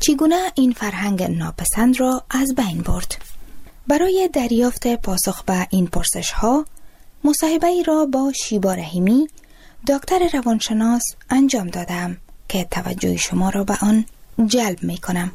چگونه این فرهنگ ناپسند را از بین برد؟ برای دریافت پاسخ به این پرسش ها مصاحبه ای را با شیبا رحیمی دکتر روانشناس انجام دادم که توجه شما را به آن جلب می کنم.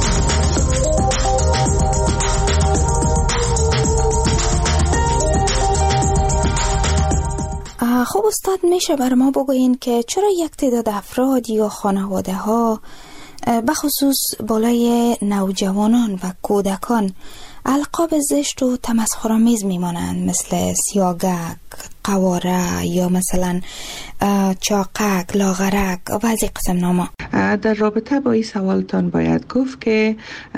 خب استاد، میشه بر ما بگوین که چرا یک تعداد افراد یا خانواده ها بخصوص بالای نوجوانان و کودکان القاب زشت و تمسخرآمیز میمانند، مثل سیاگک، قواره یا مثلا چاقک، لاغرک و بعضی قسم نامه؟ در رابطه با این سوالتان باید گفت که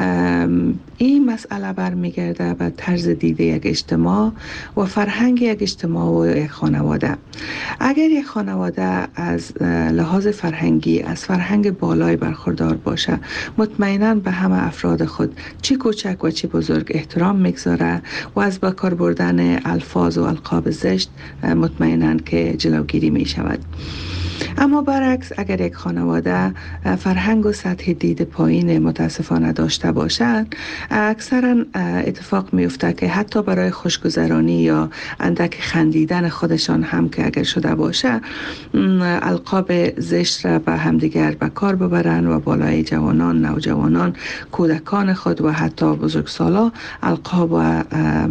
این مسئله برمیگرده به طرز دیده یک اجتماع و فرهنگ یک اجتماع و یک خانواده. اگر یک خانواده از لحاظ فرهنگی از فرهنگ بالای برخوردار باشه، مطمئناً به همه افراد خود چی کوچک و چی بزرگ احترام میگذاره و از با کار بردن الفاظ و القاب زشت مطمئناً که جلوگیری می شود. اما برعکس، اگر یک خانواده فرهنگ و سطح دید پایین متاسفانه داشته باشند، اکثرا اتفاق میفته که حتی برای خوشگذرانی یا اندک خندیدن خودشان هم که اگر شده باشه، القاب زشت را به همدیگر به کار ببرن و بالای جوانان، نوجوانان، کودکان خود و حتی بزرگسالا القاب و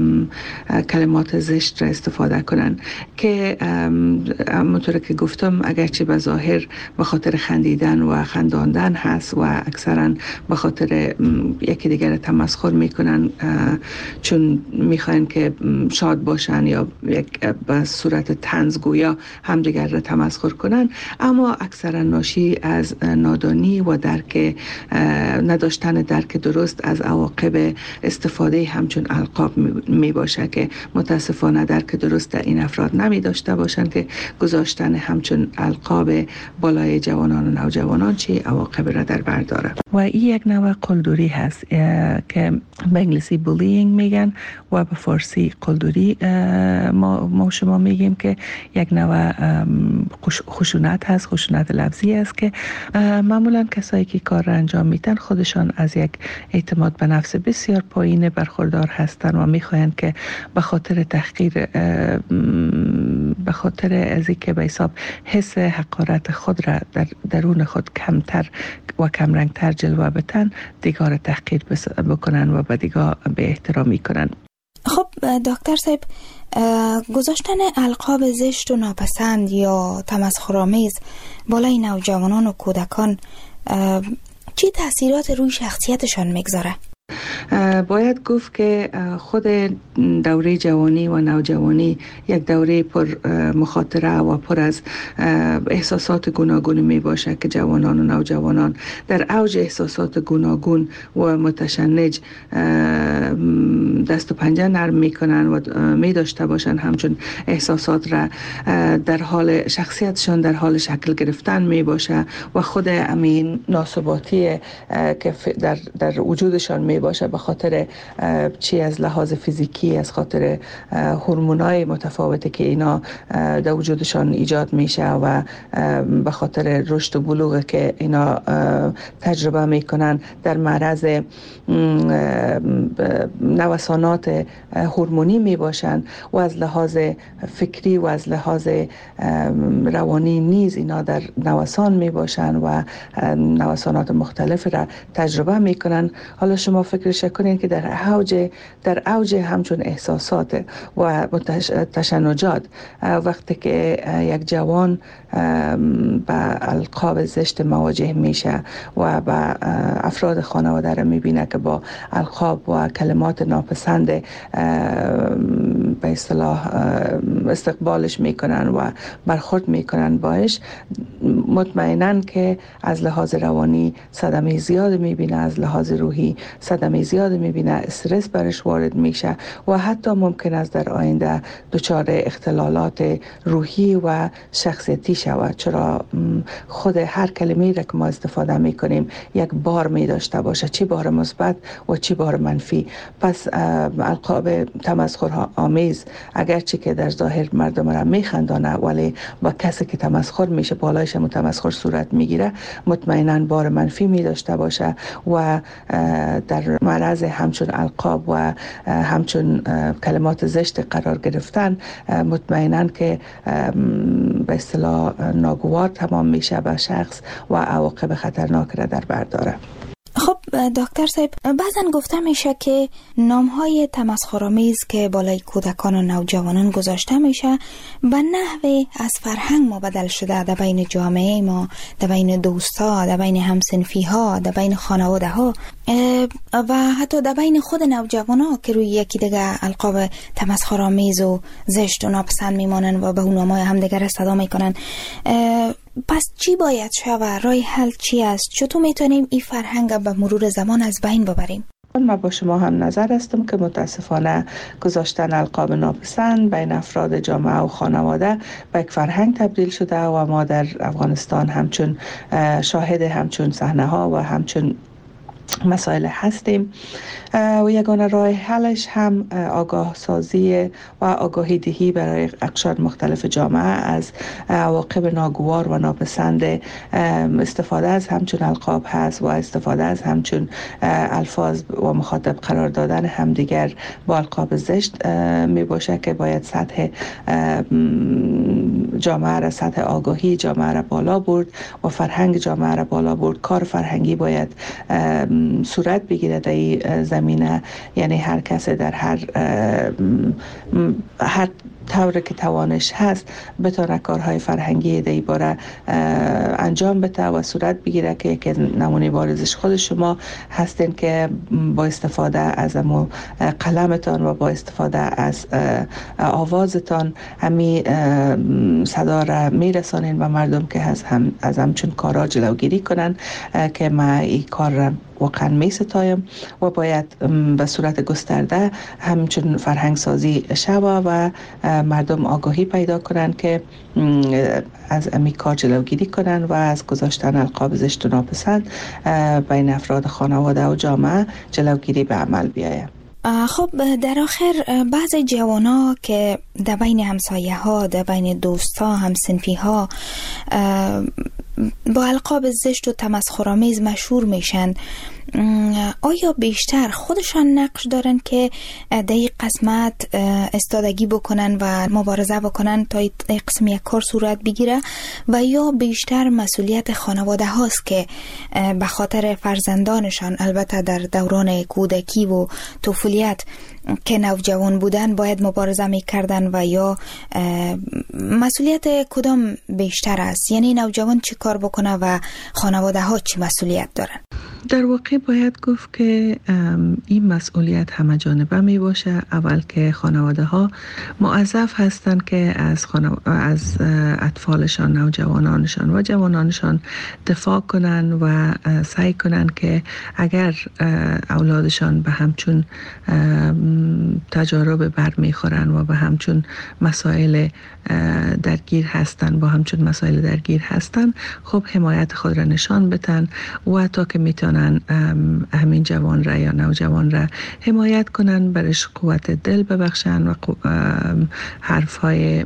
کلمات زشت را استفاده کنن که همونطور که گفتم اگرچه به ظاهر به خاطر خندیدن و خنداندن هست و اکثرا به خاطر یکی دیگر تمسخر میکنن چون میخواین که شاد باشن یا به صورت طنزگویا همدیگر را تمسخر کنن، اما اکثرا ناشی از نادانی و نداشتن درک درست از عواقب استفاده همچون القاب می باشه که متاسفانه درک درست در این افراد نمی داشته باشن که گذاشتن همچون القاب بالای جوانان و نوجوانان چی عواقب را در بر داره. و این یک نوع قلدری هست که به انگلیسی بولینگ میگن و به فارسی قلدری ما شما میگیم که یک نوع خشونت هست، خشونت لفظی است که معمولا کسایی که کار را انجام میدن خودشان از یک اعتماد به نفس بسیار پایین برخوردار هستند و میخواهند که به خاطر تحقیر، به خاطر از اینکه به حساب حس حقارت خود را در درون خود کمتر و کمرنگتر جلوه بدن، دیگر تحقیر بکنن و به دیگر به احترامی کنن. خب دکتر صاحب، گذاشتن القاب زشت و ناپسند یا تمسخرآمیز بالای نوجوانان و کودکان چی تأثیرات روی شخصیتشان میگذاره؟ باید گفت که خود دوره جوانی و نوجوانی یک دوره پر مخاطره و پر از احساسات گوناگون می باشه که جوانان و نوجوانان در اوج احساسات گوناگون و متشنج دست و پنجه نرم می کنن و می داشته باشن همچون احساسات را در حال شخصیتشان در حال شکل گرفتن می باشه و خود امین ناسباتی که در وجودشان می باشه به خاطر چی از لحاظ فیزیکی، از خاطر هورمونای متفاوتی که اینا در وجودشان ایجاد میشه و به خاطر رشد و بلوغ که اینا تجربه میکنن در معرض نوسانات هورمونی میباشن و از لحاظ فکری و از لحاظ روانی نیز اینا در نوسان میباشن و نوسانات مختلف را تجربه میکنن. حالا شما فکرش کنین که در اوج همچون احساسات و تشنجات وقتی که یک جوان با القاب زشت مواجه میشه و با افراد خانواده را میبینه که با القاب و کلمات ناپسند به اصطلاح استقبالش میکنن و برخورد میکنن باش، مطمئناً که از لحاظ روانی صدمه زیاد میبینه، از لحاظ روحی صدمه زیاد میبینه، استرس برش وارد میشه و حتی ممکن است در آینده دچار اختلالات روحی و شخصیتی شود، چرا خود هر کلمه‌ای را که ما استفاده میکنیم یک بار می داشته باشه، چی بار مثبت و چی بار منفی. پس القاب تمسخر آمیز اگرچه که در ظاهر مردم را میخندانه، ولی با کسی که تمسخر میشه بالایش تمسخر صورت میگیره، مطمئنا بار منفی می داشته باشه و در معرض همچون القاب و همچون کلمات زشت قرار گرفتن مطمئنا که به اصطلاح ناگوار تمام میشه به شخص و عواقب خطرناک را در بر داره. خب دکتر صاحب، بعضن گفته میشه که نامهای تمسخرآمیز که بالای کودکان و نوجوانان گذاشته میشه به نحوی از فرهنگ ما بدل شده در بین جامعه ما، در بین دوستا، در بین همسنفی ها، در بین خانواده ها و حتی در بین خود نوجوان ها که روی یکی دیگه القاب تمسخرآمیز و زشت و ناپسند میمانن و به اون نامهای همدیگر صدا میکنن. پس چی باید شود؟ راه حل چی است؟ چطور میتونیم این فرهنگ به مرور زمان از بین ببریم؟ من با شما هم نظر هستم که متاسفانه گذاشتن القاب ناپسند بین افراد جامعه و خانواده به یک فرهنگ تبدیل شده و ما در افغانستان همچون شاهد همچون صحنه ها و همچون مسائل هستیم و یگانه راه حلش هم آگاه سازی و آگاهی دهی برای اقشار مختلف جامعه از عواقب ناگوار و ناپسند استفاده از همچون القاب هست و استفاده از همچون الفاظ و مخاطب قرار دادن همدیگر با القاب زشت می باشه که باید سطح جامعه را، سطح آگاهی جامعه را بالا برد و فرهنگ جامعه را بالا برد. کار فرهنگی باید صورت بگیره در این زمینه، یعنی هر کس در هر طوری که توانش هست بتونه کارهای فرهنگی در این باره انجام بده و صورت بگیره که یک نمونه بارزش خود شما هستین که با استفاده از قلمتان و با استفاده از آوازتان همی صدا را میرسانین به مردم که از همچون کارا جلوگیری کنن که ما این کار را واقعا می ستایم و باید به صورت گسترده همچون فرهنگ سازی شود و مردم آگاهی پیدا کنند که از امی کار جلوگیری کنند و از گذاشتن القاب زشت و ناپسند بین افراد خانواده و جامعه جلوگیری به عمل بیاید. خب در آخر بعضی جوانا که در بین همسایه ها، در بین دوستا، همسنفی ها با القاب زشت و تمسخرآمیز مشهور میشن، آیا بیشتر خودشان نقش دارن که در این قسمت استادگی بکنن و مبارزه بکنن تا این قسم یک کار صورت بگیره و یا بیشتر مسئولیت خانواده هاست که به خاطر فرزندانشان، البته در دوران کودکی و طفولیت که نوجوان بودن باید مبارزه میکردن و یا مسئولیت کدام بیشتر است؟ یعنی نوجوان چی کار بکنه و خانواده ها چی مسئولیت دارن؟ در واقع باید گفت که این مسئولیت همه جانبه می باشه. اول که خانواده ها موظف هستند که از اطفالشان، نوجوانانشان و جوانانشان دفاع کنن و سعی کنن که اگر اولادشان به همچون تجارب برمیخورن و به همچون مسائل درگیر هستن خب حمایت خود را نشان بدن و تا که میتونن همین جوان را یا نوجوان را حمایت کنن، برش قوت دل ببخشن و حرفهای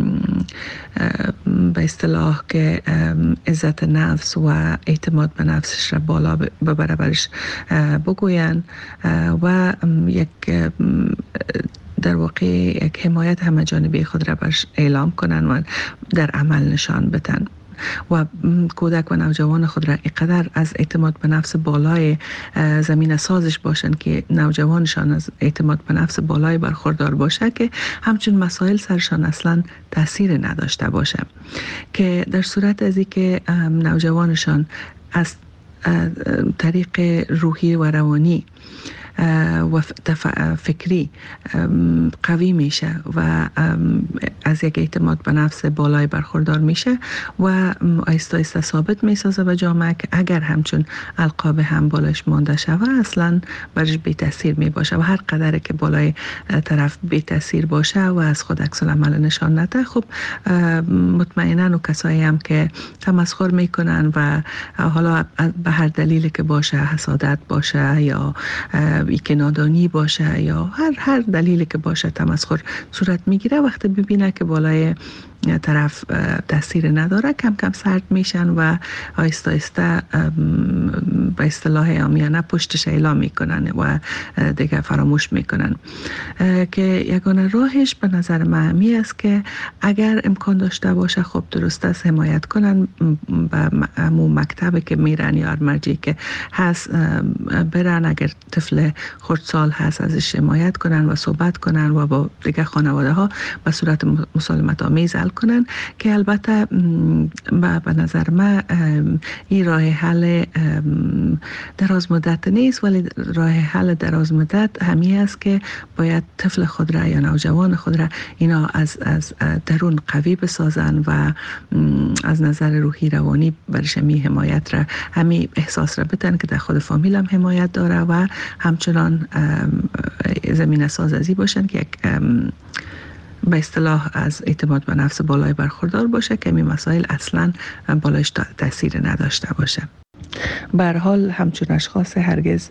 به اصطلاح که عزت نفس و اعتماد به نفسش را بالا ببره برش بگوین و یک در واقع یک حمایت همه جانبه خود را برش اعلام کنن و در عمل نشان بدن و کودک و نوجوان خود را اینقدر از اعتماد به نفس بالای زمین سازش باشن که نوجوانشان از اعتماد به نفس بالای برخوردار باشه که همچون مسائل سرشان اصلا تاثیر نداشته باشه، که در صورت از اینکه نوجوانشان از طریق روحی و روانی و فکری قوی میشه و از یک اعتماد به نفس بالای برخوردار میشه و آیسته آیسته ثابت میسازه به جامعه که اگر همچون القاب هم بالایش مانده شود اصلا برش بی تاثیر می باشه و هر قدر که بالای طرف بی تاثیر باشه و از خود عکس العمل نشان نده، خب مطمئنا و کسایی هم که تمسخر میکنن و حالا به هر دلیلی که باشه، حسادت باشه یا که نادانی باشه یا هر دلیلی که باشه تمسخر صورت میگیره، وقتی ببینه که بالای طرف تاثیر نداره کم کم سرد میشن و آیسته آیسته به اصطلاح عامیانه پشتش اعلام میکنن و دیگه فراموش میکنن. که یگانه راهش به نظر من همی است که اگر امکان داشته باشه خب درست است حمایت کنن به همون مکتبی که میرن یا مرجعی که هست برن، اگر طفل خردسال هست ازش حمایت کنن و صحبت کنن و با دیگه خانواده ها به صورت مسالمت آمیز حل کنن که البته به نظر من این راه حل دراز مدت نیست، ولی راه حل دراز مدت همی است که باید طفل خود را یا نوجوان خود را اینا از درون قوی بسازن و از نظر روحی روانی برش همی حمایت را همی احساس را بدن که در خود فامیل هم حمایت داره و همچنان زمین سازی باشن که یک به اصطلاح از اعتماد به نفس بالای برخوردار باشه که این مسائل اصلا بالایش تاثیر نداشته باشه. به هر حال همچون اشخاص هرگز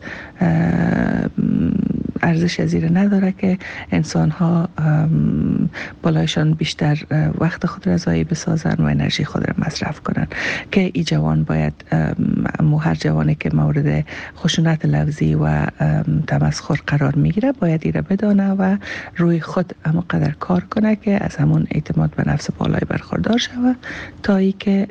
ارزش زیر نداره که انسان ها بالایشان بیشتر وقت خود را ضایع بسازن و انرژی خود را مصرف کنن، که ای جوان باید هر جوانی که مورد خشونت لفظی و تمسخر قرار میگیره باید ایره بدانه و روی خود اما قدر کار کنه که از همون اعتماد به نفس بالای برخوردار شوه تا ای که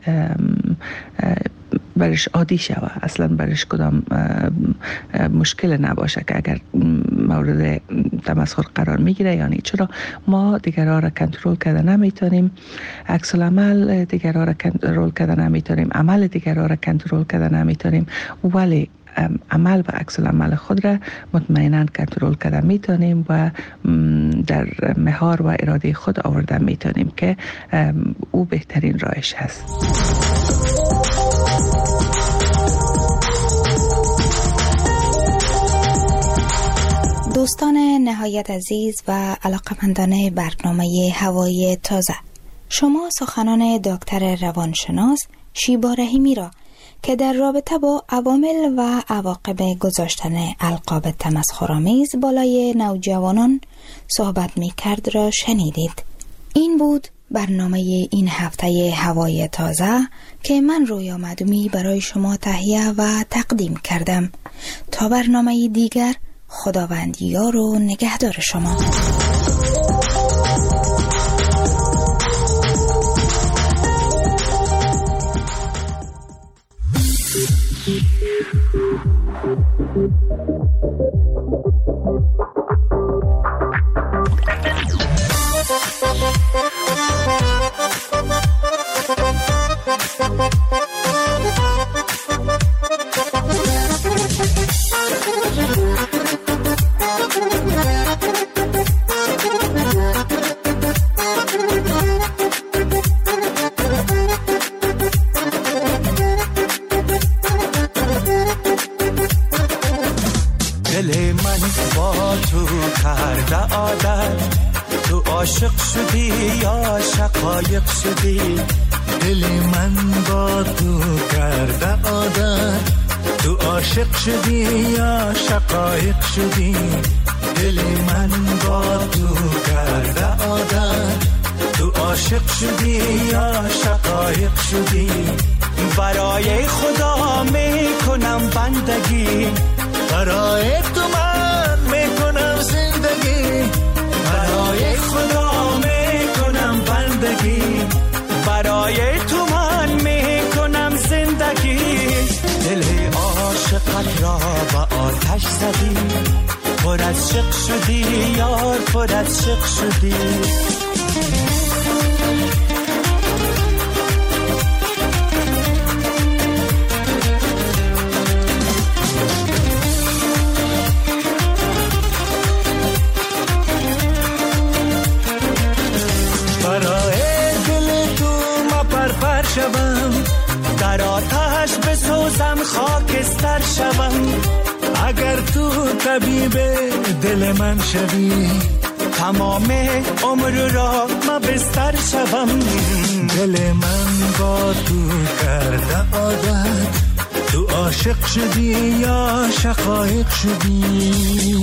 برش عادی شوه، اصلا برش کدام مشکل نباشه که اگر مورد تمسخر قرار میگیره. یعنی چرا ما دیگرها را کنترل کرده نمیتونیم، عکس العمل دیگرها را کنترل کرده نمیتونیم، عمل دیگرها را کنترل کرده نمیتونیم، ولی عمل و عکس العمل خود را مطمئنا کنترل کرده میتونیم و در مهار و اراده خود آورده میتونیم که او بهترین راهش هست. دوستان نهایت عزیز و علاقمندان برنامه هوای تازه، شما سخنان دکتر روانشناس شیبا رحیمی را که در رابطه با عوامل و عواقب گذاشتن القاب تمسخرآمیز بالای نوجوانان صحبت می کرد را شنیدید. این بود برنامه این هفته هوای تازه که من رویا مدومی برای شما تهیه و تقدیم کردم. تا برنامه دیگر، خداوند یار و نگهدار شما. دل من با تو کرده عادت، تو عاشق شدی یا شقایق شدی. دل من با تو کرده عادت، تو عاشق شدی یا شقایق شدی. دل من با تو کرده عادت، تو عاشق شدی یا شقایق شدی. برای خدا میکنم بندگی، برای تو من میکنم زندگی. برای خدا میکنم بندگی، برای تو من میکنم زندگی. دل عاشقت را به آتش زدی، پر از شق شدی یار، پر از شق شدی. اگر تو طبیب دل من شوی تمام عمر را ما بستر شوم. دل من با تو کرده عادت، تو عاشق شدی یا شقایق شدی؟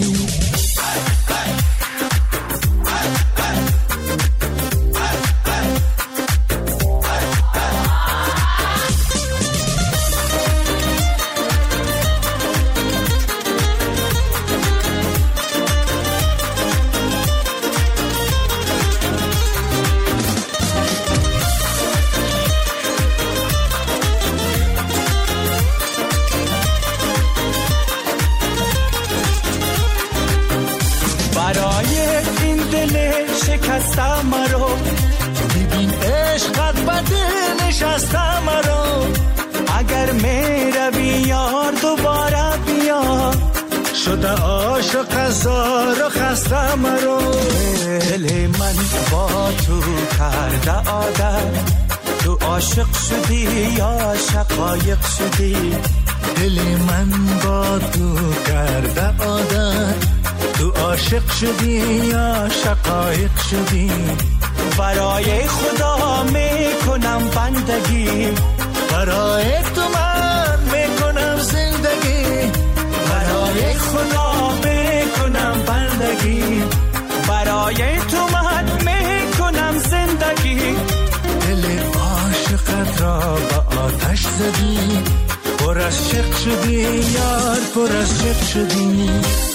شکستم مرا ببین عشقت بده نشستم مرا. اگر میروی یار دوباره بیا، شده عاشق هزار و خسته مرا. دل من با تو کرده عادت، تو عاشق شدی یا شقایق شدی؟ دل من با تو کرده عادت، تو عاشق شدی یا شقایق شدی؟ برای خدا میکنم بندگی، برای تو من میکنم زندگی. برای خدا میکنم بندگی، برای تو من میکنم زندگی. دل عاشقت را به آتش زدی، پر از شق شدی یار، پر از شق شدی.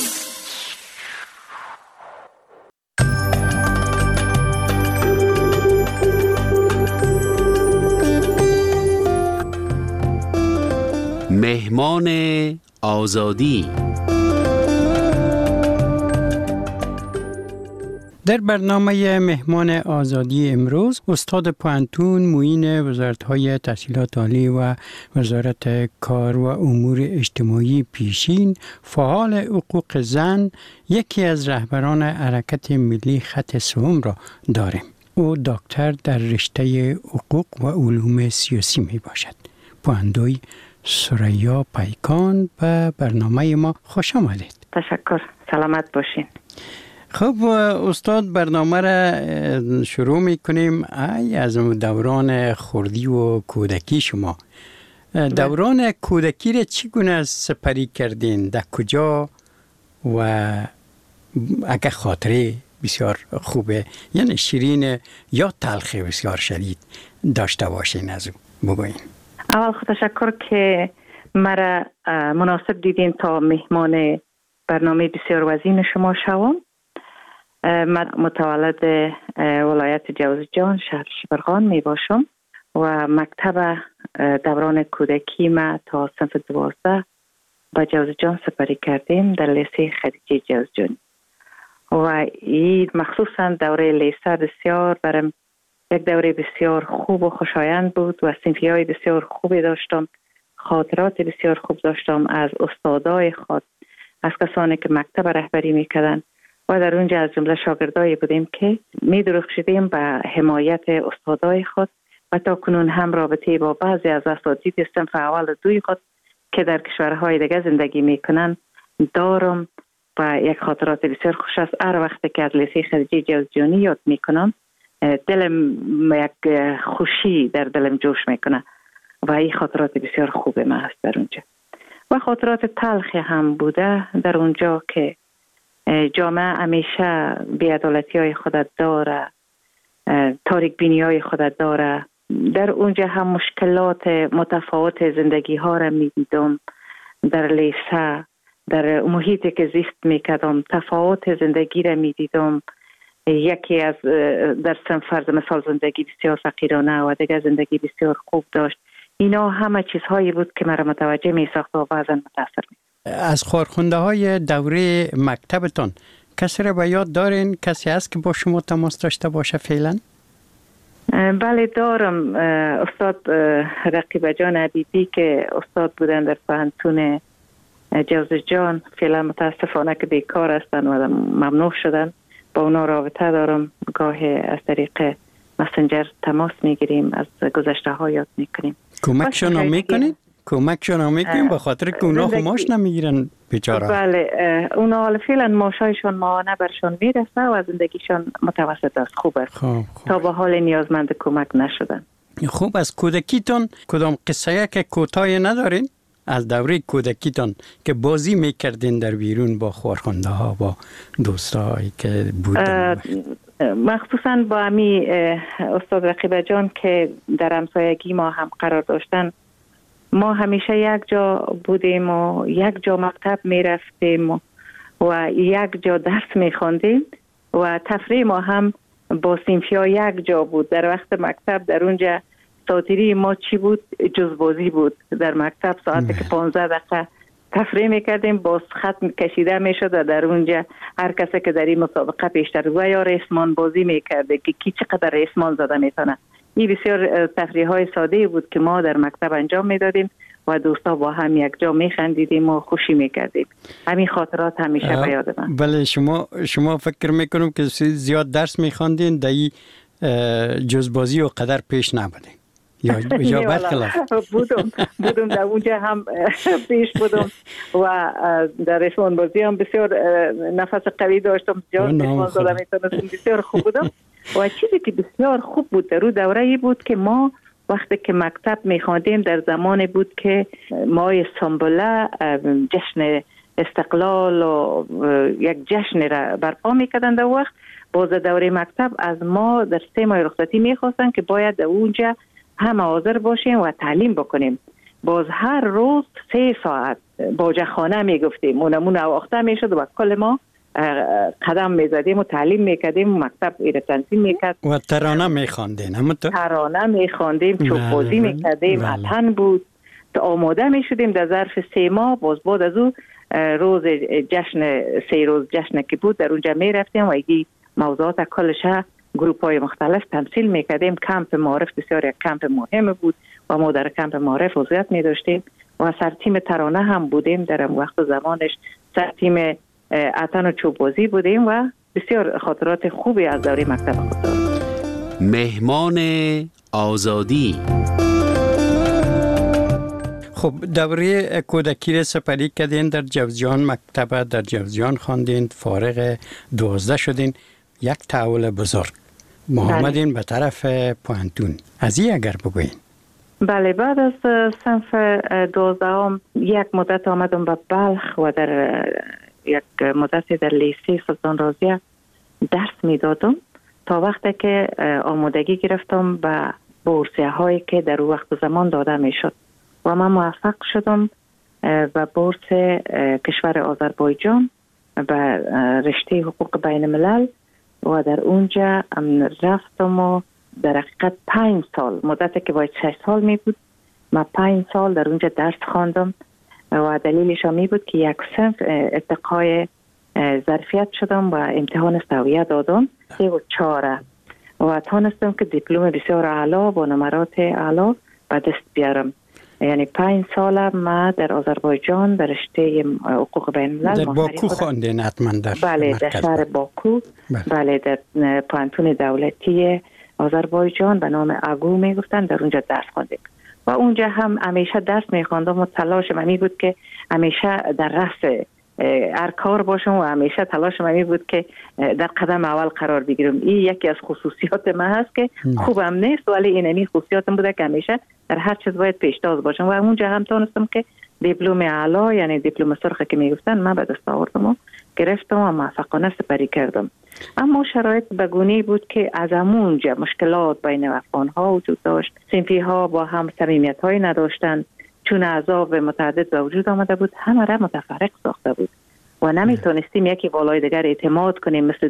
مهمان آزادی. در برنامه مهمان آزادی امروز استاد پوهنتون معین وزارت‌های تحصیلات عالی و وزارت کار و امور اجتماعی پیشین، فعال حقوق زن، یکی از رهبران حرکت ملی خط سوم را داریم. او دکتر در رشته حقوق و علوم سیاسی می باشد. پوهندوی سریا پیکان به برنامه ما خوش آمدید. تشکر، سلامت باشین. خب استاد، برنامه را شروع میکنیم از دوران خردی و کودکی شما. دوران کودکی را چگونه سپری کردین؟ در کجا؟ و اگه خاطره بسیار خوبه، یعنی شیرین یا تلخ بسیار شدید داشته باشین، از او بگوین. اول خود تشکر که مرا مناسب دیدین تا مهمان برنامه بسیار وزین شما شوم. من متولد ولایت جوزجان شهر شبرغان می باشم و مکتب دوران کودکی ما تا صنف 12 با جوزجان سپری کردیم در لیسه خدیجه جوزجان و این مخصوصا دوره لیسه بسیار برم یک دوره بسیار خوب و خوشایند بود و صنفی‌های بسیار خوبی داشتم، خاطرات بسیار خوب داشتم از استادای خود، از کسانی که مکتب رهبری میکردن و در اونجا از جمله شاگردایی بودیم که می‌درخشیدیم به حمایت استادای خود و تا کنون هم رابطه با بعضی از اساتید صنف اول و دوی خود که در کشورهای دیگه زندگی میکنن دارم و یک خاطرات بسیار خوش است. هر وقتی که از لیسه خدیجه جوزجانی یاد میکنم دلم یک خوشی در دلم جوش میکنه و این خاطرات بسیار خوب ما است در اونجا. و خاطرات تلخی هم بوده در اونجا که جامعه همیشه بی‌عدالتی های خودت داره، تاریک بینی های خودت داره. در اونجا هم مشکلات متفاوت زندگی ها را می دیدم. در لیسه، در محیطی که زیست می کردم تفاوت زندگی را می دیدم. یکی از در فرض مثال زندگی بسیار فقیرانه و دیگر زندگی بسیار خوب داشت. اینا همه چیزهایی بود که مرا متوجه می ساخت و بعضا متاثر می. از خارخونده های دوره مکتبتان کسی را به یاد دارین؟ کسی هست که با شما تماس داشته باشه فعلا؟ بله دارم. استاد رقیب جان عبیدی که استاد بودن در پوهنتون جوزجان، فعلا متاسفانه که بیکار هستن و ممنوع شدن. با اونا رابطه دارم، گاهی از طریق مسنجر تماس میگیریم، از گذشته ها یاد میکنیم. کمکشون میکنید؟ کمکشون میکنیم به خاطر که اونا ماش نمیگیرن بیچاره. بله اونا حالا فعلا ماشایشون ماهانه برشون میرسه و زندگیشون متوسط است، خوب است. تا به حال نیازمند کمک نشدن. خوب، از کودکیتون کدام قصه که کوتاه ندارین؟ از دوره کودکیتون که بازی میکردین در بیرون با خورخنده ها، با دوستایی که بودن؟ مخصوصا با امی استاد رقیبه جان که در همسایگی ما هم قرار داشتن، ما همیشه یک جا بودیم و یک جا مکتب می رفتیم و یک جا درس می خواندیم و تفریح ما هم با صنفی ها یک جا بود. در وقت مکتب در اونجا ساعتیری ما چی بود؟ جز بازی بود. در مکتب ساعتی که 15 دقیقه تفریح میکردیم، باز خط کشیده میشد و در اونجا هر کسی که در این مسابقه پیشتر و یا ریسمان بازی میکرده که کی چقدر ریسمان زده میتونه. این بسیار تفریح های ساده بود که ما در مکتب انجام میدادیم و دوستا با هم یک جا میخندیدیم و خوشی میکردیم. همین خاطرات همیشه به یاد من. بله، شما فکر میکنم که زیاد درس میخواندین، در این جز بازی و قدر پیش نبودین یا برخلاف؟ بودم در اونجا هم پیش بودم و در ریسمان بازی هم بسیار نفس قوی داشتم، جان ریسمان زده میتونستم، بسیار خوب بودم. و چیزی که بسیار خوب بود در اون دوره ای بود که ما وقتی که مکتب میخواندیم در زمانی بود که ماه سنبله جشن استقلال و یک جشن را برپا میکردند. در وقت باز دوره مکتب از ما در 3 ماه رخصتی میخواستن که باید در اونجا هم حاضر باشیم و تعلیم بکنیم. باز هر روز 3 ساعت باجه خانه میگفتیم، اونمون اواخته میشد و کل ما قدم میزدیم و تعلیم میکردیم و مکتب ایره تنظیم میکرد و ترانه میخواندیم، ترانه میخواندیم، چوب بازی میکردیم، اتن بود. آماده میشدیم در ظرف 3 ماه. باز بعد از او روز جشن 3 روز جشن که بود در اونجا میرفتیم و ایگی موضوعات کلش گروپ های مختلف تمثیل میکردیم. کمپ معارف بسیار یک کمپ مهم بود و ما در کمپ معارف عضویت میداشتیم و سر تیم ترانه هم بودیم. در وقت زمانش سر تیم اتن و چوب بازی بودیم و بسیار خاطرات خوبی از دوره مکتب خود دارم. مهمان آزادی. خب دوره کودکی را سپری کردین، در جوزجان مکتب در جوزجان خواندین، فارغ 12 شدین، یک تحول بزرگ محمدین به طرف پوانتون. از این اگر بگوین. بله، بعد از صنف 12 یک مدت آمدم به بلخ و در یک مدتی در لیسه سلطان رازیه درس میدادم تا وقتی که آمادگی گرفتم به بورسیه هایی که در وقت زمان داده میشد و من موفق شدم به بورس کشور آذربایجان به رشته حقوق بین الملل و در اونجا رفتم و در حقیقت 5 سال مدتی که باید 6 سال می بود، من 5 سال در اونجا درس خواندم و دلیلش می بود که یک صنف ارتقای ظرفیت شدم و امتحان سویه دادم 3 و 4 و تانستم که دیپلم بسیار اعلا با نمرات اعلا به دست بیارم. یعنی 5 سال ما در آذربایجان در رشته حقوق بین الملل در باکو خواندین حتما؟ بله، در شهر باکو. بله، در پوانتون دولتی آذربایجان به نام اگو میگفتن، در اونجا درس خواندیم و اونجا هم همیشه درس میخواندم و تلاش من بود که همیشه در رأس هر کار باشم و همیشه تلاش من بود که در قدم اول قرار بگیرم. این یکی از خصوصیات من هست که خوبم نیست ولی اینمی خصوصیاتم بوده که همیشه در هر چیز باید پیشتاز باشم و اونجا هم تونستم که دیپلم اعلا یعنی دیپلم سرخ که میگفتن من به دست آوردم و گرفتم و موفقانه سپری کردم. اما شرایط بگونی بود که از اونجا مشکلات بین افغان‌ها وجود داشت، صنفی ها با هم صمیمیت‌هایی نداشتن، چون احزاب متعدد به وجود آمده بود، همه را متفرق ساخته بود و نمیتونستیم یکی بالای دیگر اعتماد کنیم. مثل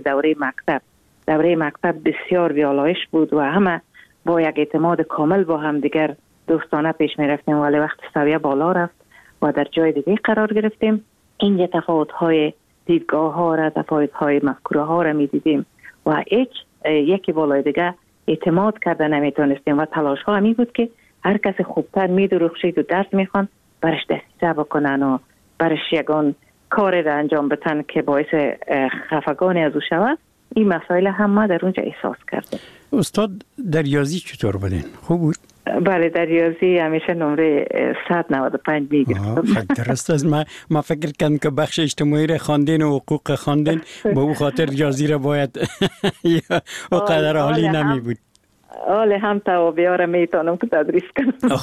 دوره مکتب بسیار بیالایش بود و همه با یک اعتماد کامل با هم دیگر دوستانه پیش می رفتیم، ولی وقت سویه بالا رفت و در جای دیگه قرار گرفتیم، این تفاوت‌های دیدگاه ها را، تفاوت‌های مفکوره ها را می دیدیم و یکی بالای دیگر اعتماد کرده نمیتونستیم و تلاش ها می بود که هر کس خوبتر می درخشید و درس می خوان برش دستیزه بکنن و برش یگان کار را انجام بتن که باعث خفگانی از او شود. این مسائل هم ما در اونجا احساس کردیم. استاد در ریاضی چطور بودین؟ خوب بود؟ بله در ریاضی همیشه نمره 195 میگرفتم. درست است. ما فکر کنم که بخش اجتماعی را خواندین و حقوق خواندین، به او خاطر ریاضی را باید و قدر عالی نمی بود. آله هم توابعه را میتونم که تدریس کنم.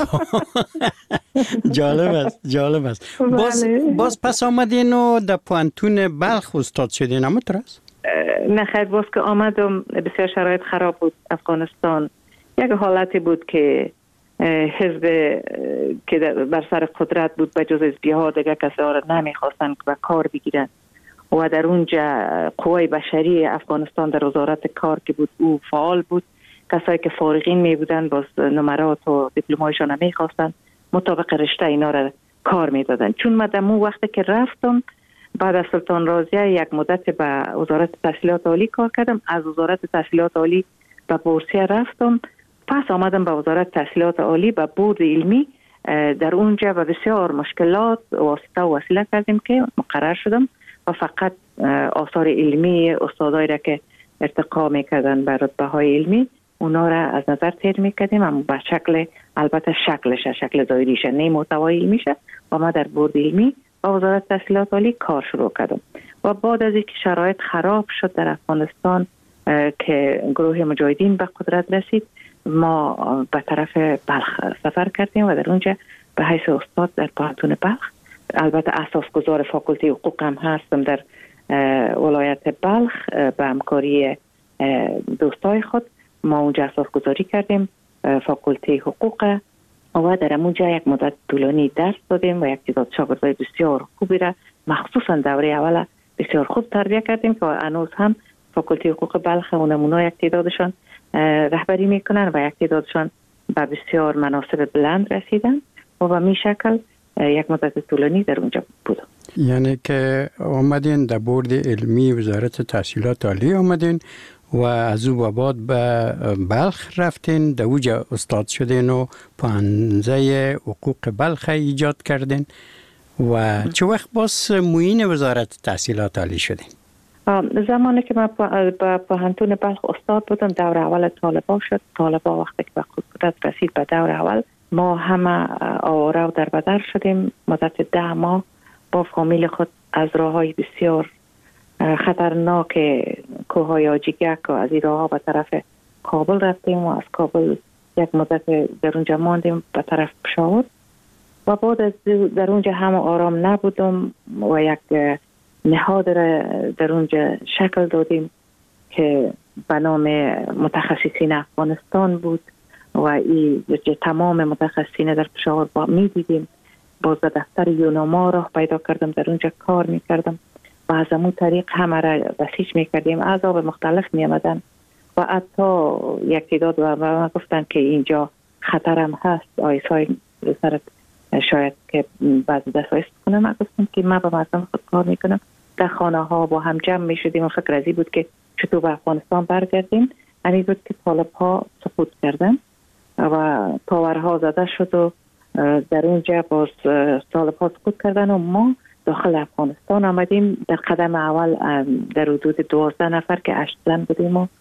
جالب است. باز پس آمدین و در پوانتون بلخ استاد شدین، اما ترس؟ نه خیر، باز که آمدم بسیار شرایط خراب بود. افغانستان یک حالتی بود که حزب که بر سر قدرت بود به جز حزبی ها دیگه کسی ها را نمیخواستن که به کار بگیرن و در اونجا قوای بشری افغانستان در وزارت کار که بود او فعال بود. کسایی که فارغین می بودن باز نمرات و دیپلمایشان نمیخواستن، مطابق رشته اینا را کار میدادن. چون من در وقتی که رفتم بعد از سلطان رازیه یک مدت به وزارت تحصیلات عالی کار کردم. از وزارت تحصیلات عالی به بورسیه رفتم، پس آمدم به وزارت تحصیلات عالی به بورد علمی. در اونجا به بسیار مشکلات واسطه و وسیله کردیم که مقرر شدم و فقط آثار علمی استادایی را که ارتقا میکردن به رتبه های علمی اونا را از نظر تیر میکردیم، اما به شکل البته شکل ظاهریش نه محتوای علمیشه. و ما در بورد علمی با وزارت تحصیلات عالی کار شروع کردم و بعد از اینکه شرایط خراب شد در افغانستان که گروه مجاهدین به قدرت رسید، ما به طرف بلخ سفر کردیم و در اونجا به حیث استاد در پوهنتون بلخ، البته اساسگزار فاکولته حقوق هم هستم در ولایت بلخ، به همکاری دوستای خود ما اونجا اساسگذاری کردیم فاکولته حقوق و در اونجا یک مدت طولانی درس دادیم و یک تعداد شاگردای بسیار خوبی را مخصوصا دوره اول بسیار خوب تربیت کردیم که هنوز هم فاکولته حقوق بلخ و نمونه یک تعدادشان رهبری میکنن و یک تعدادشان به بسیار مناصب بلند رسیدن و به می شکل یک مدت طولانی در اونجا بودم. یعنی که آمدین در بورد علمی وزارت تحصیلات عالی آمدین و از او بعد به بلخ رفتین، در اونجا استاد شدین و پانزه حقوق بلخ ایجاد کردین و چه وقت باز معین وزارت تحصیلات عالی شدین؟ زمانی که من به پوهنتون بلخ استاد بودم دور اول طالبا شد. طالبا وقتی که به قدرت رسید به دور اول ما همه آواره و در بدر شدیم. مدت 10 ماه با فامیل خود از راههای بسیار خطرناک کوههای آجیگک و از این راهها به طرف کابل رفتیم و از کابل یک مدت در اونجا ماندیم به طرف پشاور و بعد از در اونجا هم آرام نبودم و یک نهاد را در اونجا شکل دادیم که به نام متخصصین افغانستان بود و این تمام متخصصین در پشاور با می دیدیم. باز به دفتر یوناما راه پیدا کردم، در اونجا کار می کردم و از امون طریق همه را بسیج می کردیم. اعضاب مختلف می آمدن و حتی یک تعداد و من گفتن که اینجا خطرم هست، آیسای سرت شاید که بعضی دست کنم. من گفتم که من با مردم خود کار می کنم. در خانه ها با هم جمع می شدیم و فکر ازی بود که چطور به افغانستان برگردیم. همین بود که طالب ها سقوط کردن و تاورها زده شد و در اونجا باز طالب ها سقوط کردن و ما داخل افغانستان آمدیم. در قدم اول در حدود 12 نفر که 8 زن بودیم و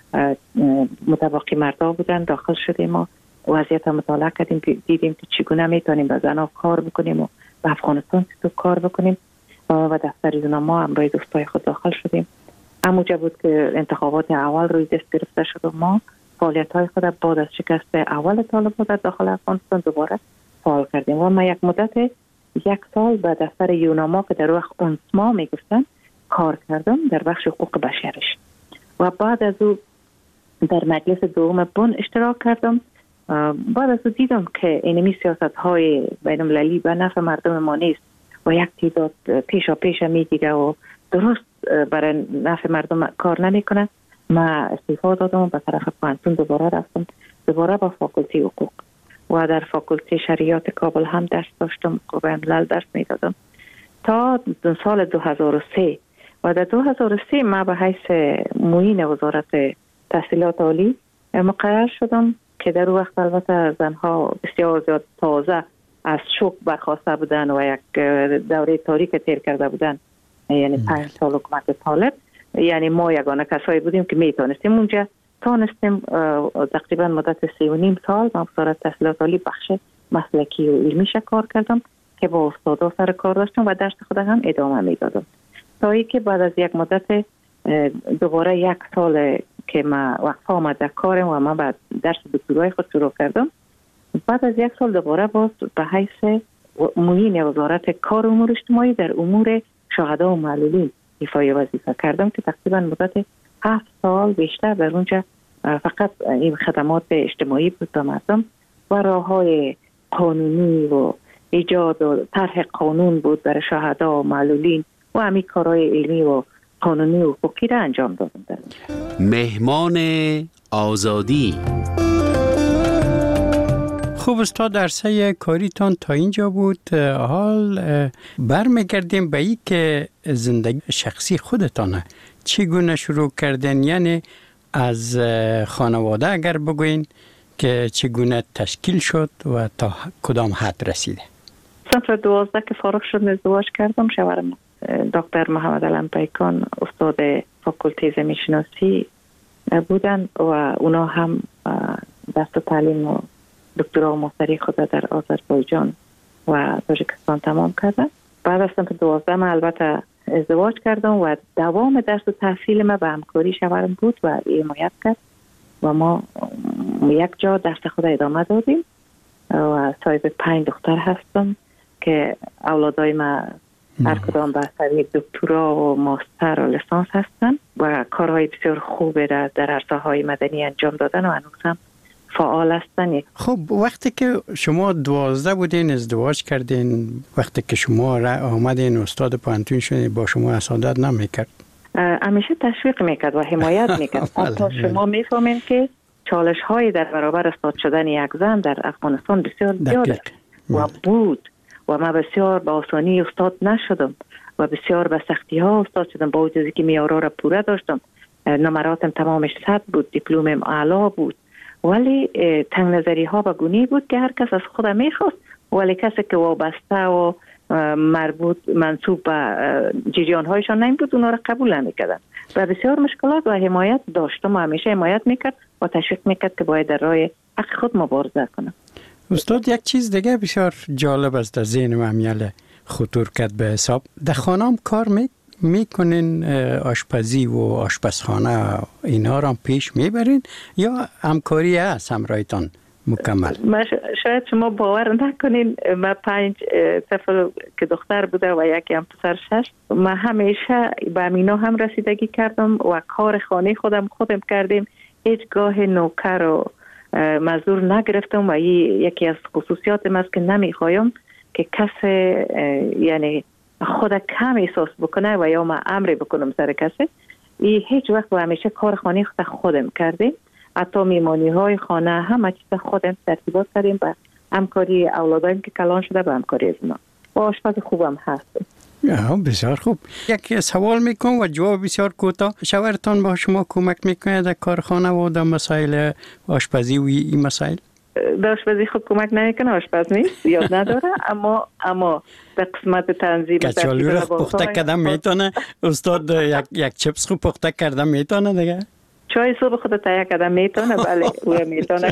متباقی مردا بودن داخل شدیم و وضعیت مطالعه کردیم، دیدیم که چگونه میتونیم با زنها کار بکنیم و به افغانستان چطور کار بکنیم و دفتر یوناما همراه دوستای خود داخل شدیم. همونجا بود که انتخابات اول روی دست گرفته شد و ما فعالیت های خود بعد از شکست اول طالبان در داخل افغانستان دوباره فعال کردیم و ما یک مدت 1 سال به دفتر یوناما که در وقت اونسما میگفتن کار کردم در بخش حقوق بشرش و بعد از او در مجلس دوم بن اشتراک کردم. بعد از او دیدم که اینمی سیاست های بین المللی به نفع مردم ما نیست و یک تعداد پیش میگیره و درست برای نفع مردم کار نمیکنه. ما استعفا دادم و به طرف پوهنتون دوباره رفتم، دوباره با فاکولته حقوق و در فاکولته شریعت کابل هم درس داشتم، بین الملل درس میدادم تا سال 2003 و در 2003 ما به حیث معین وزارت تحصیلات عالی مقرر شدم که در وقت البته زنها بسیار زیاد تازه از شوک برخواسته بودن و یک دوره تاریک تیر کرده بودن، یعنی 5 سال حکومت طالب، یعنی ما یگانه کسایی بودیم که میتونستیم اونجا تانستیم تقریبا مدت 3.5 سال من وزارت تحصیلات عالی بخش مسلکی و علمیش کار کردم که با استادا سر کار داشتم و درس خود هم ادامه میدادم تا ای که بعد از یک مدت دوباره 1 سال که ما وقت آمد در کارم و من بعد درس دکترای خود شروع کردم. بعد از 1 سال دوباره باز به حیث معین وزارت کار و امور اجتماعی در امور شهدا و معلولین ایفای وظیفه کردم که تقریبا مدت 7 سال بیشتر در اونجا فقط این خدمات اجتماعی بود به مردم و راههای قانونی و ایجاد و طرح قانون بود برای شهدا و معلولین و همین کارهای علمی و قانونی و حقوقی را انجام دادم. مهمان آزادی. خوب استاد، عرصه کاریتان تا اینجا بود. حال برمیگردیم به این که زندگی شخصی خودتانه چگونه شروع کردن، یعنی از خانواده اگر بگوین که چگونه تشکیل شد و تا کدام حد رسیده. سال 2012 که فارغ شد ازدواج کردم. شوهرم دکتر محمد علم پیکان استاد فاکولته زمین شناسی بودن و اونا هم دست تعلیم و دکترا و ماستری خود در آذربایجان و تاجیکستان تمام کردن. بعد از سال 2012 من البته ازدواج کردم و دوام درس و تحصیل ما به همکاری شوهرم بود و حمایت کرد و ما یک جا درس خود ادامه دادیم و صاحب 5 دختر هستم که اولادای ما هر کدام به سوی دکترا و ماستر و لیسانس هستن و کارهای بسیار خوبی را در عرصه‌های مدنی انجام دادن و هنوز هم فعال هستن. خب وقتی که شما 12 بودین ازدواج کردین، وقتی که شما آمدین استاد پانتون شدین، با شما حسادت نمیکرد؟ همیشه تشویق میکرد و حمایت میکرد. حتی شما میفهمین که چالش های در برابر استاد شدن یک زن در افغانستان بسیار زیاد و بود و من بسیار با آسانی استاد نشدم و بسیار به سختی ها استاد شدم، با وجودی که معیارها را پوره داشتم، نمراتم تمامش 100 بود، دیپلمم اعلی بود، ولی تنگ نظری ها به گونی بود که هر کس از خودم میخواست ولی کسی که وابسته و مربوط منصوب به جریان هایشان نمی بود اونا را قبول نمیکردن و بسیار مشکلات و حمایت داشتم و همیشه حمایت میکرد و تشویق میکرد که باید در راه حق خود مبارزه کنم. استاد یک چیز دیگه بسیار جالب است در ذهن من خطور کرد به حساب. در خانم کار میکنین آشپزی و آشپزخانه اینا را پیش میبرین یا همکاری هست همراهتان مکمل؟ شاید شما باور نکنین من 5 طفل که دختر بوده و یکی هم پسر 6 من همیشه به اینا هم رسیدگی کردم و کار خانه خودم کردیم. هیچگاه نوکر و مزدور نگرفتم و یکی از خصوصیاتم است که نمیخوایم که کسی یعنی خود کم احساس بکنه و یا من امری بکنم سر کسی. هیچ وقت و همیشه کار خانه خودم کردیم، حتی میمانی های خانه همه چیز خودم ترتیبات کردیم و همکاری اولادایم که کلان شده به همکاری از ما و آشپز خوبم هستم. بسیار خوب. یک سوال میکنم و جواب بسیار کوتاه. شوهرتان با شما کمک میکنه در کارخانه و در مسائل آشپزی و این مسائل؟ در آشپزی خود کمک نمیکنه، آشپز نیست، یاد نداره، اما در قسمت تنظیم کچالو را پخته کردن میتونه. استاد یک چپس خوب پخته کردن میتونه دیگه؟ چای صبح خود تیار کردن میتونه، بله او میتونه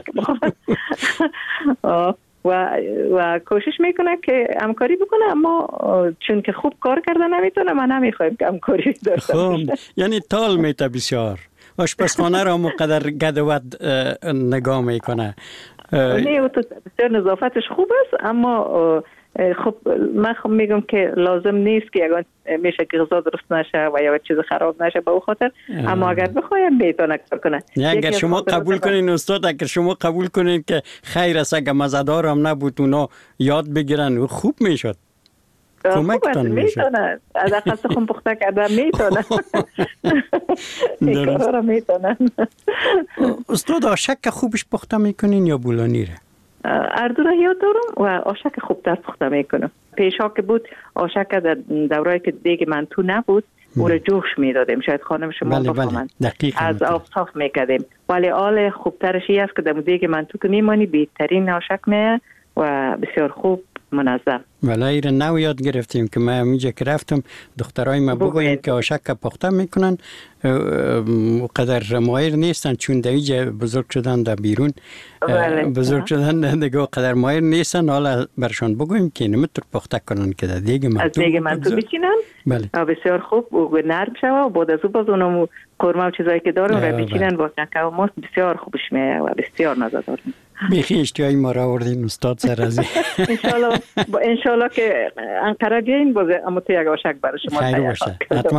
و کوشش میکنه که همکاری بکنه، اما چون که خوب کار کردن نمیتونه من نمیخوایم که همکاری داشته باشه. یعنی تال میته بسیار آشپزخانه را مقدر گدوت نگاه میکنه. نه او تو بسیار نظافتش خوب است، اما خب من میگم که لازم نیست که یگان میشه که غذا درست نشه و یا چیز خراب نشه به او خاطر، اما اگر بخوایم میتونه کار کنه. اگر شما قبول کنین استاد، اگر شما قبول کنین که خیر است اگر مزه‌دار هم نبود اونا یاد بگیرن و خوب میشد. کمکتون میتونه از اقل تخم پخته کردن میتونه این کارا را میتونن. استاد آشک خوبش پخته میکنین یا بولانی را؟ هر دو را یاد دارم و آشک خوبتر پخته میکنم. پیشا که بود آشک در دورایی که دیگه منتو نبود او را جوش میدادیم، شاید خانم شما بفهمند، از آب صاف میکردیم، ولی آل خوبترش این است که در دیگه منتو که میمانی بهترین آشک میه و بسیار خوب منظم. ولی ایره نو یاد گرفتیم که من اینجا که رفتم دخترای ما بگوین که آشک پخته میکنن قدر ماهر نیستن، چون در اینجا بزرگ شدن در بیرون بزرگ شدن دیگه قدر ماهر نیستن. حالا برشان بگویم که نمیتون پخته کنن که در دیگه منطوب بچینن. بسیار خوب و نرم شوه و بعد از او باز اونمو قرمه و چیزایی که دارم را بچینن با ککه و ماست بسیار خوبش میه و بسیار مزه دارم. بیخی اشتیایی ما را آوردین استاد سرازی. انشالله که انقره بیاین باز اما تو یک آشک برای شما خیر باشه.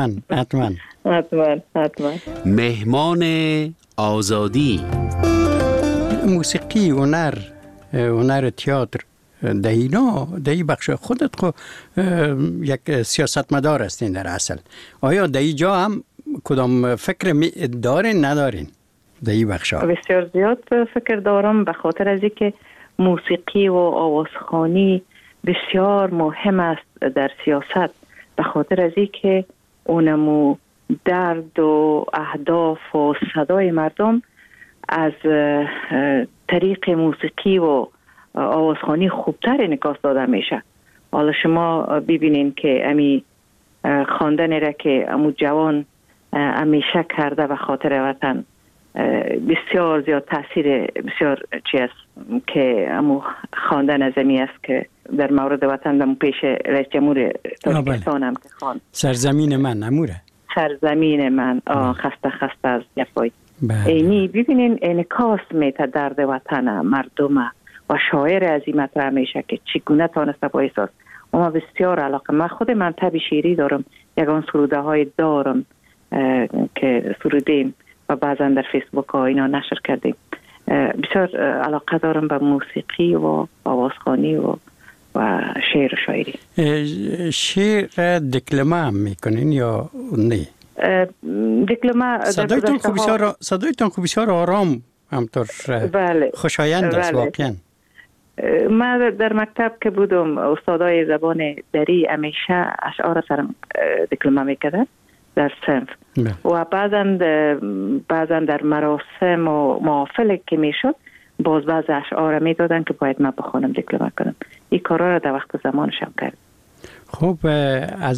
حتما. مهمان آزادی. موسیقی، هنر تئاتر در این بخش خودت خو یک سیاستمدار هستین در اصل. آیا در اینجا هم کدام فکر دارین ندارین؟ در این بخش بسیار زیاد فکر دارم، به خاطر از اینکه موسیقی و آوازخوانی بسیار مهم است در سیاست، به خاطر از اینکه اونمو درد و اهداف و صدای مردم از طریق موسیقی و آوازخوانی خوبتر انعکاس داده میشه. حالا شما ببینین که امی خواندن را که امو جوان همیشه کرده و خاطر وطن بسیار زیاد تاثیر بسیار چیز که امو خواندن از امی است که در مورد وطن دمو پیش رئیس جمهور تاجیکستان هم که خواند سرزمین من اموره سرزمین من خسته از جفای اینی ببینین انعکاس میته درد وطن مردم و شاعر از این مطرح میشه که چگونه تانسته با احساس. ما بسیار علاقه، من خود منطقه شعری دارم، یگان سروده های دارم که سرودیم و بعضا در فیسبوک ها اینا نشر کردیم. بسیار علاقه دارم به موسیقی و آوازخوانی و شعر و شاعری. شعر دکلمه هم میکنین یا نه؟ دکلمه صدایتان خوب بسیار آرام همطور خوشایند است واقعا. من در مکتب که بودم استادای زبان دری همیشه اشعار سرم دکلمه میکردن در صنف و بعضا در مراسم و محافل که میشد باز اشعار میدادن که باید من بخونم دکلمه کنم. این کارا را در وقت زمانشم کرد. خب از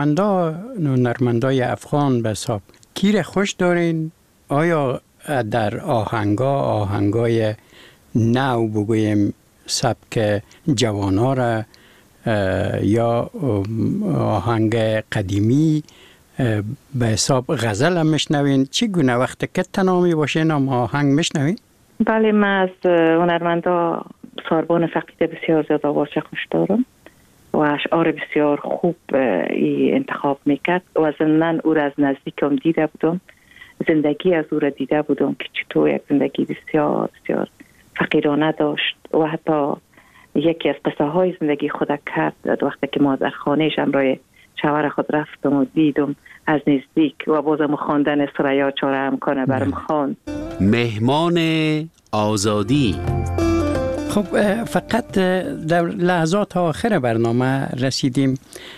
هنرمندای افغان به حساب کی خوش دارین؟ آیا در آهنگای نو بگویم سبک جوانا را یا آهنگ قدیمی به حساب غزل هم میشنوین؟ چگونه وقت که تنامی باشه نام آهنگ میشنوین؟ بله، من از هنرمندا ساربان فقیده بسیار زیاد آوازش خوش دارم و اشعار بسیار خوب انتخاب میکرد و ضمناً او را از نزدیکم دیده بودم، زندگی از او را دیده بودم که چطور یک زندگی بسیار بسیار فقیرانه داشت و حتی یکی از قصه های زندگی خود کرد وقتی که ما در خانهش امرای شوهر خود رفتم و دیدم از نزدیک و بازم خواندن سریا چاره امکانه برم خواند. مهمان آزادی. خب فقط در لحظات آخر برنامه رسیدیم.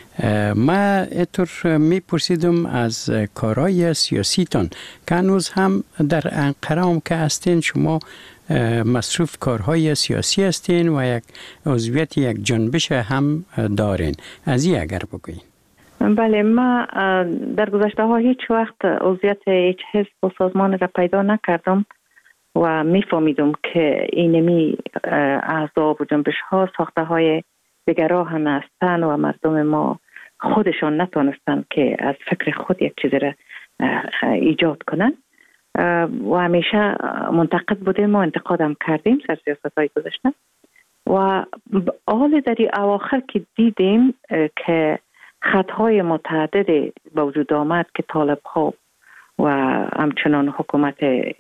ما اینطور میپرسیدم از کارهای سیاسیتان که هنوز هم در انقره هم که هستین، شما مصروف کارهای سیاسی هستین و یک عضویت یک جنبش هم دارین. از این اگر بگوین. بله، ما در گذشته ها هیچ وقت عضویت هیچ حزب و سازمان را پیدا نکردم و میفهمیدم که اینمی احزاب و جنبش ها ساخته های دیگرها هم هستن و مردم ما خودشان نتونستن که از فکر خود یک چیزی را ایجاد کنن و همیشه منتقد بودیم و انتقادم کردیم سر سیاست های گذشته و حال در اواخر که دیدیم که خطهای متعدد به وجود آمد که طالب ها و همچنان حکومت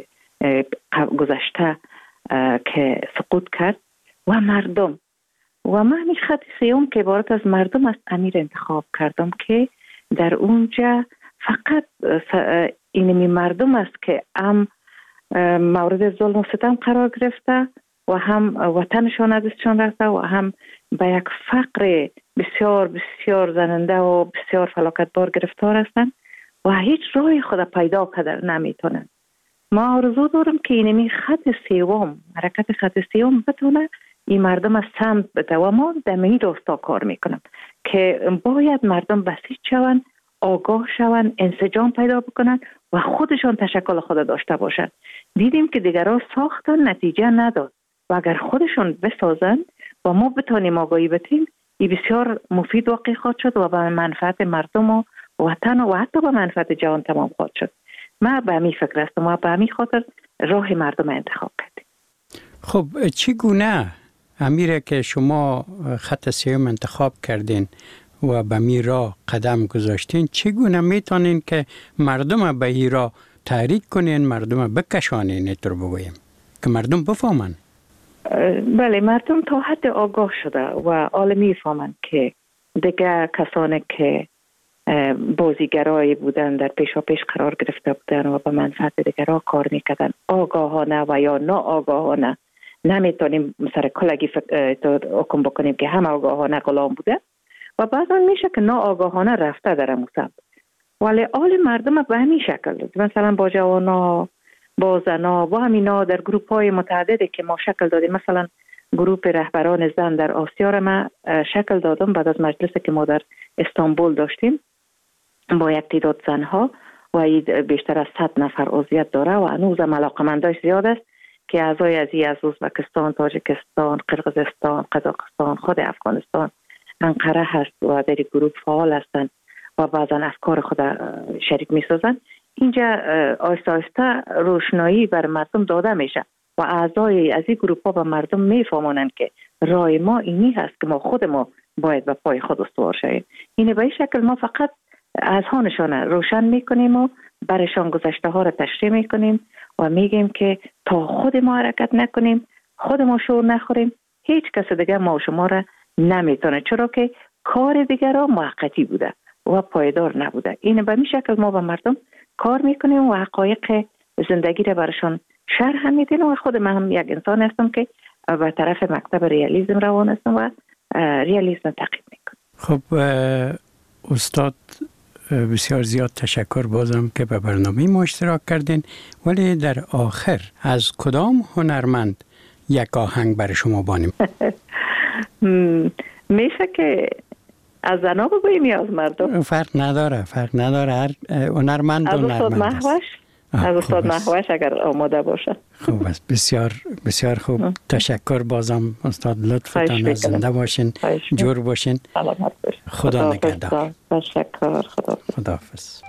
گذشته که سقوط کرد و مردم و من همین خط سیوم که عبارت از مردم است امیر انتخاب کردم که در اونجا فقط اینمی مردم است که هم مورد ظلم و ستم قرار گرفته و هم وطنشان از دستشان رفته و هم به یک فقر بسیار بسیار زننده و بسیار فلاکتبار گرفتار هستند و هیچ راه خود پیدا کردن نمیتونن. ما آرزو دارم که اینمی خط سیوم، حرکت خط سیوم بتونه این مردم از سمت بده و ما در این راستا کار میکنم که باید مردم بسیج شوند، آگاه شوند، انسجام پیدا بکنن و خودشان تشکل خود داشته باشن. دیدیم که دیگران ساختن نتیجه نداد و اگر خودشان بسازن و ما بتانیم آگاهی بدیم، این بسیار مفید واقع خواهد شد و به منفعت مردم و وطن و حتی به منفعت جهان تمام خواهد شد. ما به همین فکر هستم و به همین خاطر راه مردم انتخاب کردیم. خب چگونه امیره که شما خط سیوم انتخاب کردین و به می راه قدم گذاشتین، چگونه میتونین که مردم به این راه تحریک کنین، مردم بکشانین، اینطور بگویم که مردم بفهمن؟ بله، مردم تا حد آگاه شده و عالمی فهمن که دیگه کسانی که بازیگرایی بودن در پیشا پیش قرار گرفته بودن و به منفعت دیگران کار میکردن، آگاهانه و یا ناآگاهانه. نمیتونیم سر کلگی حکم بکنیم که همه آگاهانه غلام بوده و بعضا میشه که ناآگاهانه رفته در مصب. ولی آل مردم به همین شکل، مثلا با جوانا، با زنا، با همینا در گروپ های متعددی که ما شکل دادیم، مثلا گروپ رهبران زن در آسیا را ما شکل دادم بعد از مجلسی که ما در استانبول داشتیم با یک تعداد زنها و بیشتر از 100 نفر عضویت داره و هنوزم علاقمنداش زیاد است که اعضای از ازبکستان، تاجیکستان، قرقیزستان، قزاقستان، خود افغانستان، انقره هست و در گروه فعال هستند و بعضا افکار خود شریک می سازن. اینجا آهسته آهسته روشنایی بر مردم داده میشه و اعضای از این گروه ها به مردم میفهمونن که رای ما اینی هست که ما خود ما باید به پای خود استوار شویم. این به این شکل ما فقط اذهانشان روشن میکنیم و برشان گذشته ها را تشریح میکنیم و میگیم که تا خود ما حرکت نکنیم، خود ما شور نخوریم، هیچ کس دیگه ما و شما را نمیتونه، چرا که کار دیگران موقتی بوده و پایدار نبوده. این به این شکل ما به مردم کار میکنیم و حقایق زندگی را برشان شرح میدیم و خود من هم یک انسان هستم که به طرف مکتب ریالیسم روان هستم و ریالیسم تعقیب میکنم. خب استاد بسیار زیاد تشکر بازم که به برنامه ما اشتراک کردین، ولی در آخر از کدام هنرمند یک آهنگ برای شما بانیم؟ میشه که از زنا بگوییم یا از مردم؟ فرق نداره هر هنرمند از استاد محوش؟ از استاد محوش اگر آماده باشه. خوب است، بسیار بسیار خوب. تشکر بازم استاد، لطفتان، زنده باشین، جور باشین. خدا نگهدار. تشکر. خداحافظ.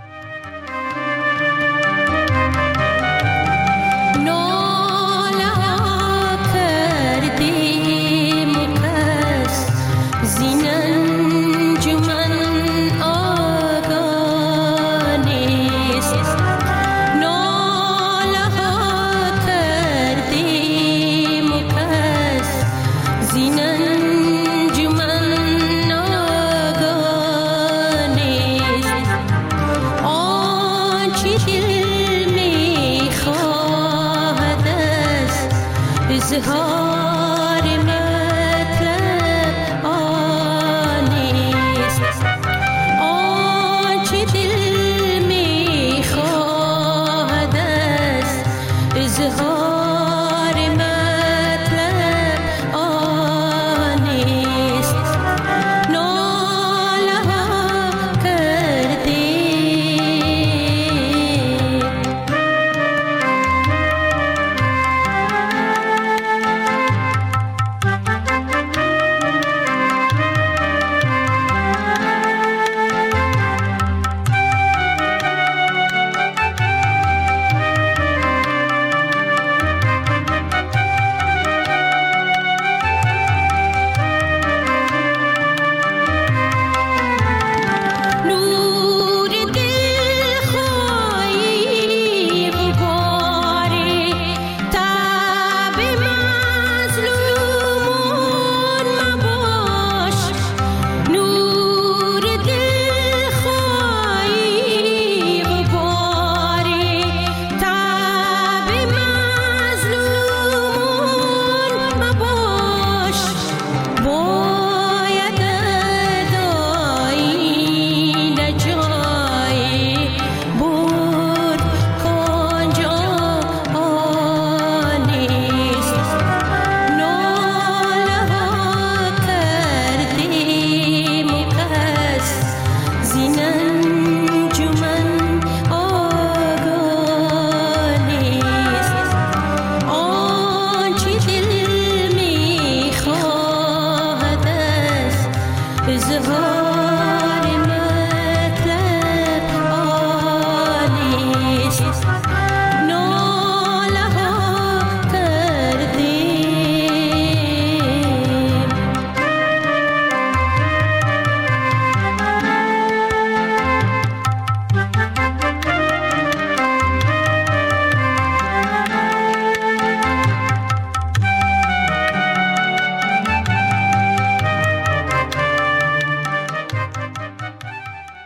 سینه